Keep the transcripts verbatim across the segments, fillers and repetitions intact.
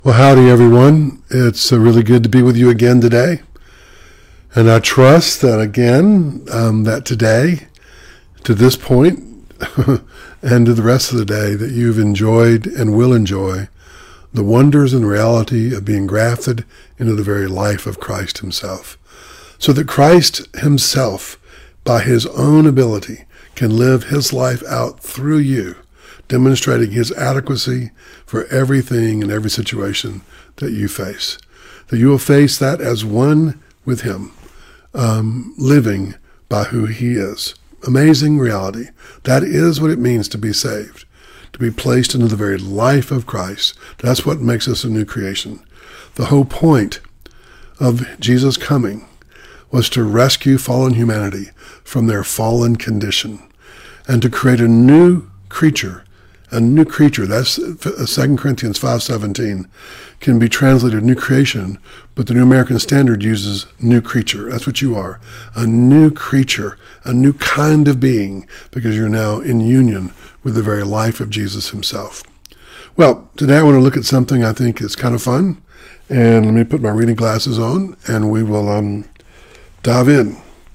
Well, howdy, everyone. It's uh, really good to be with you again today. And I trust that, again, um, that today, to this point, and to the rest of the day, that you've enjoyed and will enjoy the wonders and reality of being grafted into the very life of Christ himself. So that Christ himself, by his own ability, can live his life out through you, demonstrating his adequacy for everything and every situation that you face. That you will face that as one with him, um, living by who he is. Amazing reality. That is what it means to be saved, to be placed into the very life of Christ. That's what makes us a new creation. The whole point of Jesus coming was to rescue fallen humanity from their fallen condition and to create a new creature. A new creature, that's Second Corinthians five seventeen, can be translated new creation, but the New American Standard uses new creature. That's what you are, a new creature, a new kind of being, because you're now in union with the very life of Jesus himself. Well, today I want to look at something I think is kind of fun, and let me put my reading glasses on, and we will um, dive in.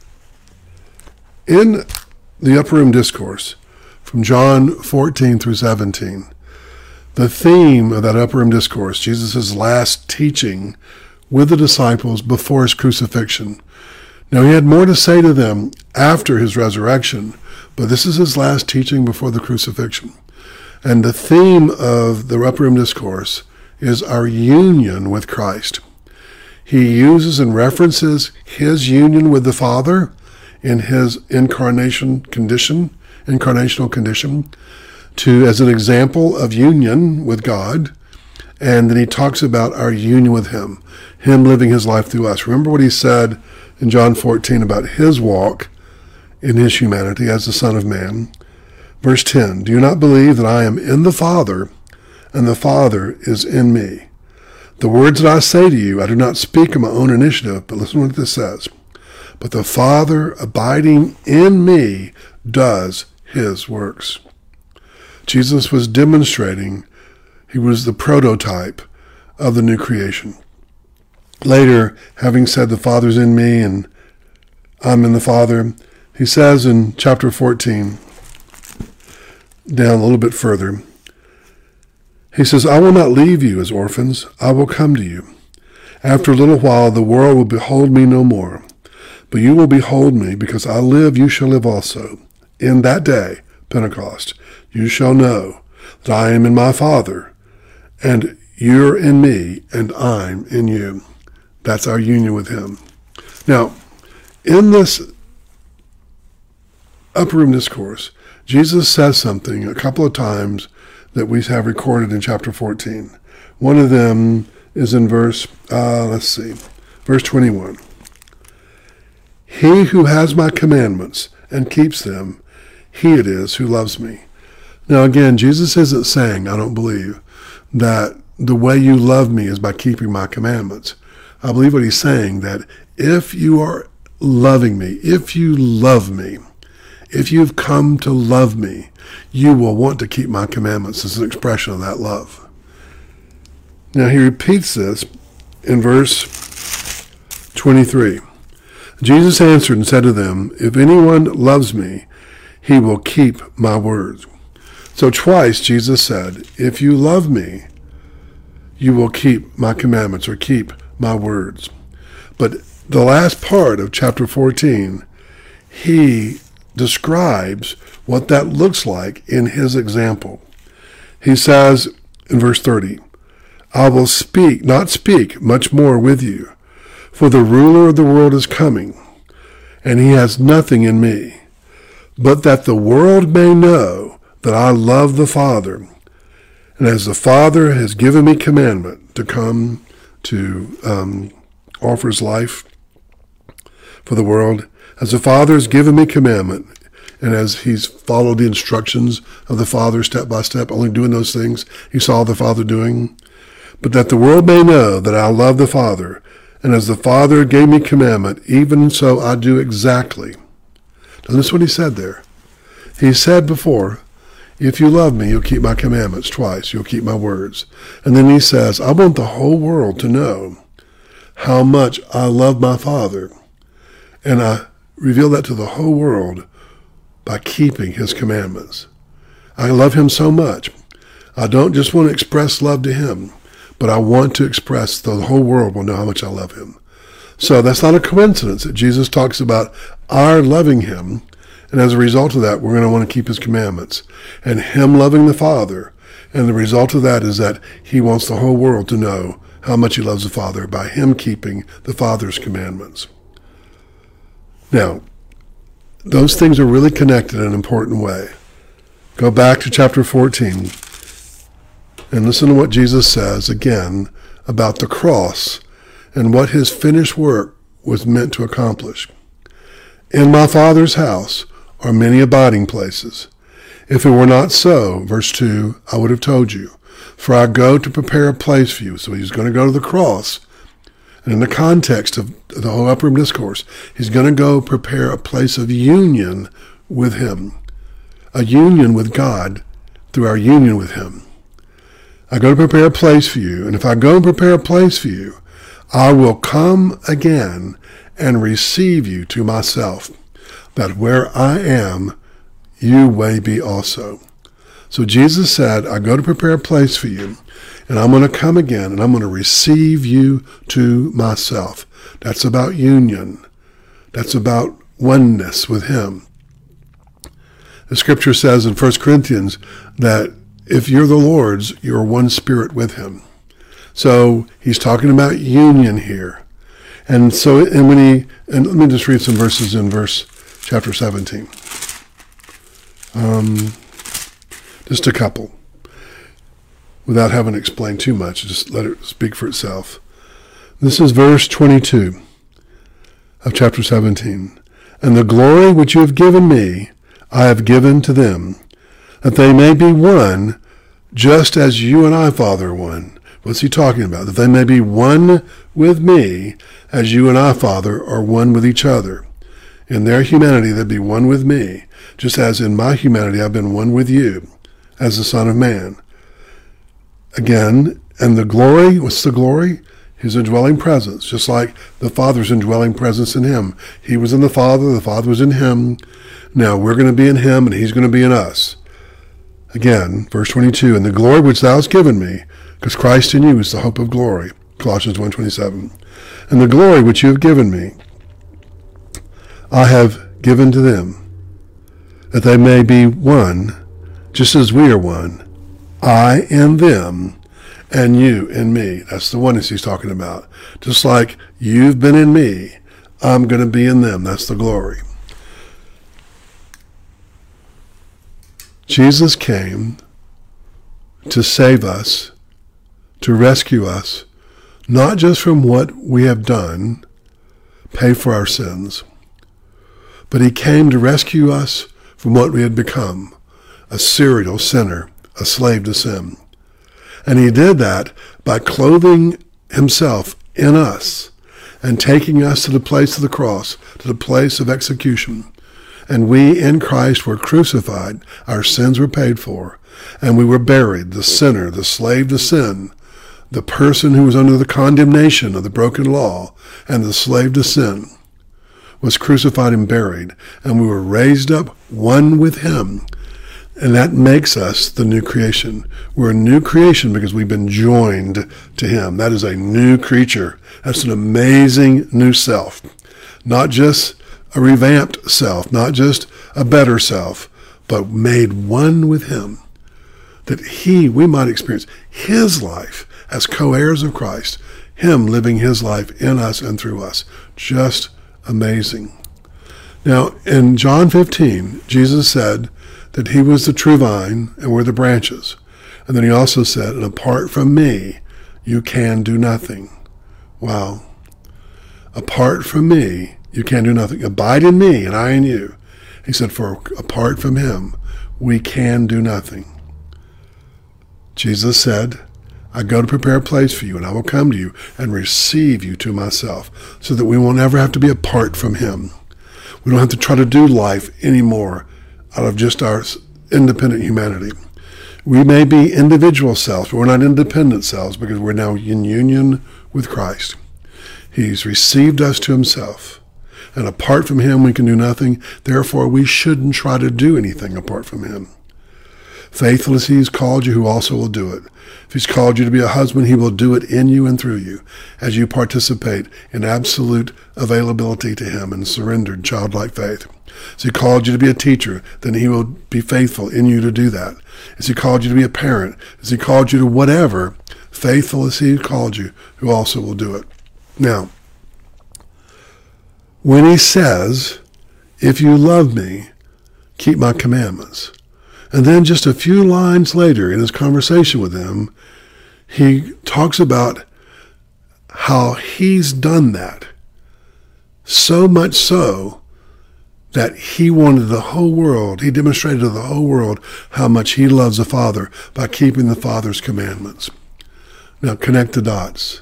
In the Upper Room Discourse, from John fourteen through seventeen, the theme of that Upper Room Discourse, Jesus' last teaching with the disciples before his crucifixion. Now, he had more to say to them after his resurrection, but this is his last teaching before the crucifixion. And the theme of the Upper Room Discourse is our union with Christ. He uses and references his union with the Father in his incarnation condition, incarnational condition, to as an example of union with God, and then he talks about our union with him, him living his life through us. Remember what he said in John fourteen about his walk in his humanity as the Son of Man. Verse ten, do you not believe that I am in the Father, and the Father is in me? The words that I say to you, I do not speak of my own initiative, but listen to what this says. But the Father abiding in me does his works. Jesus was demonstrating, he was the prototype of the new creation. Later, having said the Father's in me and I'm in the Father, he says in chapter fourteen, down a little bit further, he says, I will not leave you as orphans, I will come to you. After a little while, the world will behold me no more, but you will behold me, because I live, you shall live also. In that day, Pentecost, you shall know that I am in my Father, and you're in me, and I'm in you. That's our union with him. Now, in this Upper Room Discourse, Jesus says something a couple of times that we have recorded in chapter fourteen. One of them is in verse, uh, let's see, verse twenty-one. He who has my commandments and keeps them, he it is who loves me. Now again, Jesus isn't saying, I don't believe, that the way you love me is by keeping my commandments. I believe what he's saying, that if you are loving me, if you love me, if you've come to love me, you will want to keep my commandments as an expression of that love. Now he repeats this in verse twenty-three. Jesus answered and said to them, if anyone loves me, he will keep my words. So twice Jesus said, if you love me, you will keep my commandments or keep my words. But the last part of chapter fourteen, he describes what that looks like in his example. He says in verse thirty, I will speak, not speak much more with you, for the ruler of the world is coming, and he has nothing in me, but that the world may know that I love the Father, and as the Father has given me commandment to come to um, offer his life for the world, as the Father has given me commandment, and as he's followed the instructions of the Father step by step, only doing those things he saw the Father doing, but that the world may know that I love the Father, and as the Father gave me commandment, even so I do exactly. Now, this is what he said there. He said before, if you love me, you'll keep my commandments twice. You'll keep my words. And then he says, I want the whole world to know how much I love my Father. And I reveal that to the whole world by keeping his commandments. I love him so much. I don't just want to express love to him, but I want to express so the whole world will know how much I love him. So that's not a coincidence that Jesus talks about our loving him. And as a result of that, we're going to want to keep his commandments and him loving the Father. And the result of that is that he wants the whole world to know how much he loves the Father by him keeping the Father's commandments. Now, those things are really connected in an important way. Go back to chapter fourteen and listen to what Jesus says again about the cross and what his finished work was meant to accomplish. In my Father's house are many abiding places. If it were not so, verse two, I would have told you, for I go to prepare a place for you. So he's going to go to the cross. And in the context of the whole upper room discourse, he's going to go prepare a place of union with him, a union with God through our union with him. I go to prepare a place for you, and if I go and prepare a place for you, I will come again and receive you to myself, that where I am, you may be also. So Jesus said, I go to prepare a place for you, and I'm going to come again, and I'm going to receive you to myself. That's about union. That's about oneness with him. The scripture says in First Corinthians that if you're the Lord's, you're one spirit with him. So he's talking about union here. And so, and when he, and let me just read some verses in verse chapter seventeen. Um, just a couple. Without having to explain too much, just let it speak for itself. This is verse twenty-two of chapter seventeen. And the glory which you have given me, I have given to them, that they may be one, just as you and I, Father, are one. What's he talking about? That they may be one with me, as you and I, Father, are one with each other. In their humanity, they'd be one with me, just as in my humanity I've been one with you, as the Son of Man. Again, and the glory, what's the glory? His indwelling presence, just like the Father's indwelling presence in him. He was in the Father, the Father was in him. Now we're going to be in him, and he's going to be in us. Again, verse twenty-two, and the glory which thou hast given me, because Christ in you is the hope of glory, Colossians one twenty-seven. And the glory which you have given me, I have given to them, that they may be one, just as we are one, I in them, and you in me. That's the oneness he's talking about. Just like you've been in me, I'm going to be in them. That's the glory. Jesus came to save us, to rescue us, not just from what we have done, pay for our sins, but he came to rescue us from what we had become, a serial sinner, a slave to sin. And he did that by clothing himself in us and taking us to the place of the cross, to the place of execution. And we in Christ were crucified, our sins were paid for, and we were buried, the sinner, the slave to sin, the person who was under the condemnation of the broken law and the slave to sin, was crucified and buried, and we were raised up one with him. And that makes us the new creation. We're a new creation because we've been joined to him. That is a new creature. That's an amazing new self. Not just a revamped self, not just a better self, but made one with him. That he, we might experience his life as co-heirs of Christ, him living his life in us and through us. Just amazing. Now, in John fifteen, Jesus said that he was the true vine and we're the branches. And then he also said, and apart from me, you can do nothing. Wow. Apart from me, you can do nothing. Abide in me and I in you. He said, for apart from him, we can do nothing. Jesus said, I go to prepare a place for you, and I will come to you and receive you to myself, so that we won't ever have to be apart from him. We don't have to try to do life anymore out of just our independent humanity. We may be individual selves, but we're not independent selves because we're now in union with Christ. He's received us to himself. And apart from him, we can do nothing. Therefore, we shouldn't try to do anything apart from him. Faithful as he's called you, who also will do it. If he's called you to be a husband, he will do it in you and through you as you participate in absolute availability to him and surrendered childlike faith. As he called you to be a teacher, then he will be faithful in you to do that. As he called you to be a parent, as he called you to whatever, faithful as he called you, who also will do it. Now, when he says, if you love me, keep my commandments. And then just a few lines later in his conversation with them, he talks about how he's done that. So much so that he wanted the whole world, he demonstrated to the whole world how much he loves the Father by keeping the Father's commandments. Now connect the dots.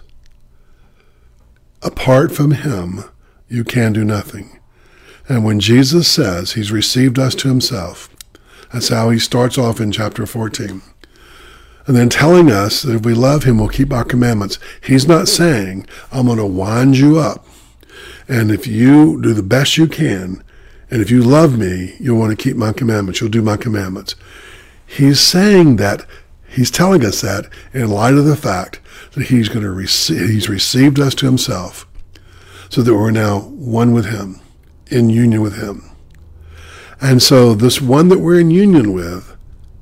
Apart from him, you can do nothing. And when Jesus says he's received us to himself, that's how he starts off in chapter fourteen. And then telling us that if we love him, we'll keep our commandments. He's not saying, I'm going to wind you up. And if you do the best you can, and if you love me, you'll want to keep my commandments. You'll do my commandments. He's saying that, he's telling us that in light of the fact that he's going to receive, he's received us to himself so that we're now one with him, in union with him. And so this one that we're in union with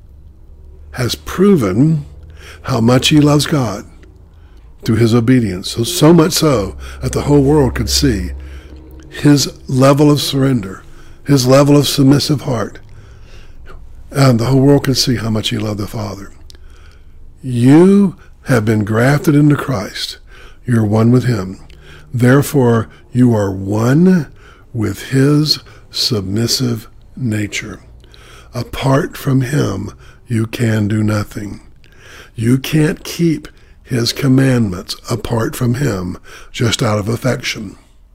has proven how much he loves God through his obedience. So, so much so that the whole world could see his level of surrender, his level of submissive heart. And the whole world could see how much he loved the Father. You have been grafted into Christ. You're one with him. Therefore, you are one with his submissive nature. Apart from him, you can do nothing. You can't keep his commandments apart from him just out of affection.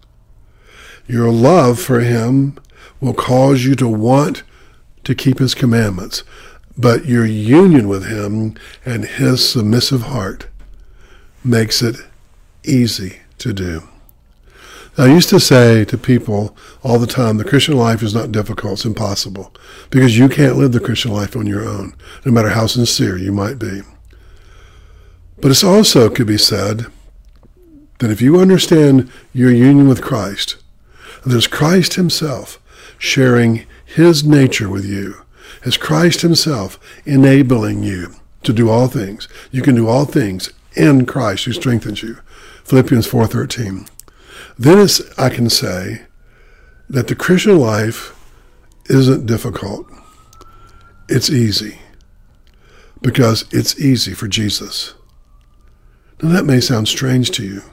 Your love for him will cause you to want to keep his commandments, but your union with him and his submissive heart makes it easy to do. I used to say to people all the time, the Christian life is not difficult, it's impossible, because you can't live the Christian life on your own, no matter how sincere you might be. But it also could be said that if you understand your union with Christ, there's Christ himself sharing his nature with you, as Christ himself enabling you to do all things. You can do all things in Christ who strengthens you. Philippians four thirteen. Then it's, I can say that the Christian life isn't difficult. It's easy because it's easy for Jesus. Now that may sound strange to you,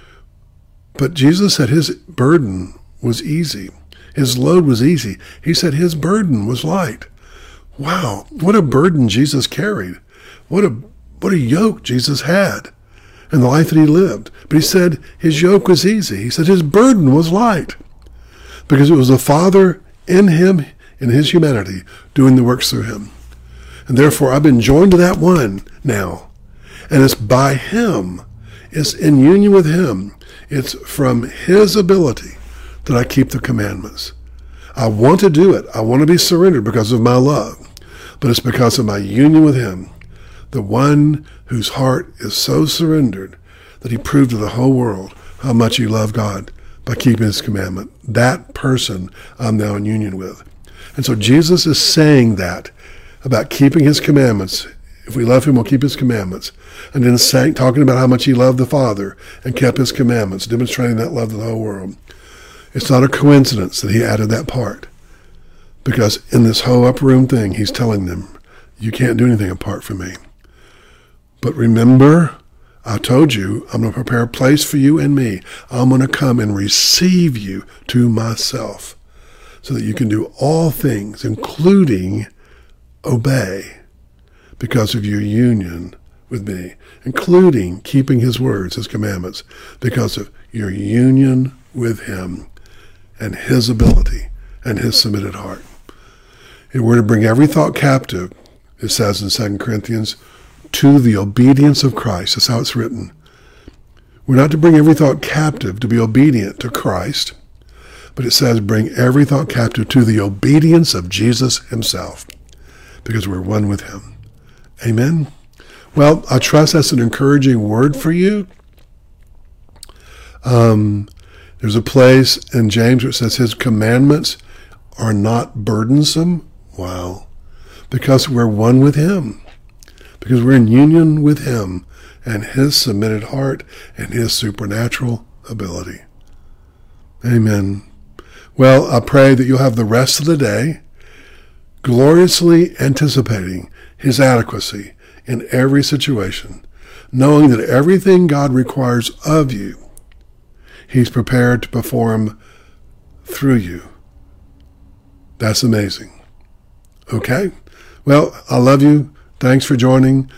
but Jesus said his burden was easy. His load was easy. He said his burden was light. Wow, what a burden Jesus carried. What a, what a yoke Jesus had and the life that he lived. But he said his yoke was easy. He said his burden was light because it was the Father in him, in his humanity, doing the works through him. And therefore I've been joined to that one now. And it's by him, it's in union with him, it's from his ability that I keep the commandments. I want to do it. I want to be surrendered because of my love. But it's because of my union with him, the one whose heart is so surrendered that he proved to the whole world how much he loved God by keeping his commandment. That person I'm now in union with. And so Jesus is saying that about keeping his commandments. If we love him, we'll keep his commandments. And then saying, talking about how much he loved the Father and kept his commandments, demonstrating that love to the whole world. It's not a coincidence that he added that part. Because in this whole upper room thing, he's telling them, you can't do anything apart from me. But remember, I told you, I'm going to prepare a place for you and me. I'm going to come and receive you to myself so that you can do all things, including obey because of your union with me, including keeping his words, his commandments, because of your union with him and his ability and his submitted heart. And we're to bring every thought captive, it says in Second Corinthians, to the obedience of Christ. That's how it's written. We're not to bring every thought captive to be obedient to Christ, but it says bring every thought captive to the obedience of Jesus himself, because we're one with him. Amen? Well, I trust that's an encouraging word for you. Um, there's a place in James where it says his commandments are not burdensome. Wow. Because we're one with him. Because we're in union with him and his submitted heart and his supernatural ability. Amen. Well, I pray that you'll have the rest of the day gloriously anticipating his adequacy in every situation, knowing that everything God requires of you, he's prepared to perform through you. That's amazing. Okay? Well, I love you. Thanks for joining.